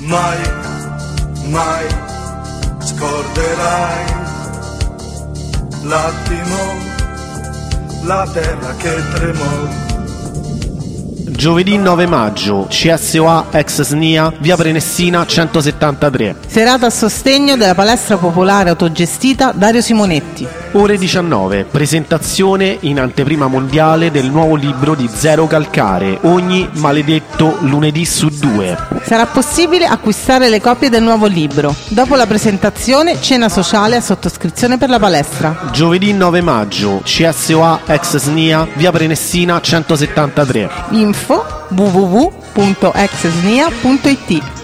mai, mai scorderai l'attimo, la terra che tremò. Giovedì 9 maggio, CSOA ex SNIA, via Prenestina 173. Serata a sostegno della palestra popolare autogestita Dario Simonetti. Ore 19, presentazione in anteprima mondiale del nuovo libro di Zero Calcare, Ogni maledetto lunedì su 2. Sarà possibile acquistare le copie del nuovo libro. Dopo la presentazione, cena sociale a sottoscrizione per la palestra. Giovedì 9 maggio, CSOA ex SNIA, via Prenestina 173. Info www.exsnia.it.